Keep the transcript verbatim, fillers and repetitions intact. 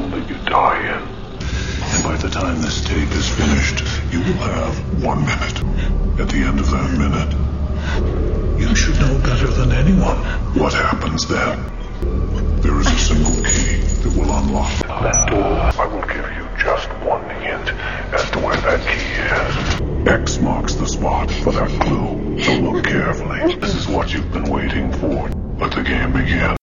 hole that you die in. And by the time this tape is finished, you will have one minute. At the end of that minute, you should know better than anyone what happens then. There is a single key that will unlock that door. I will give you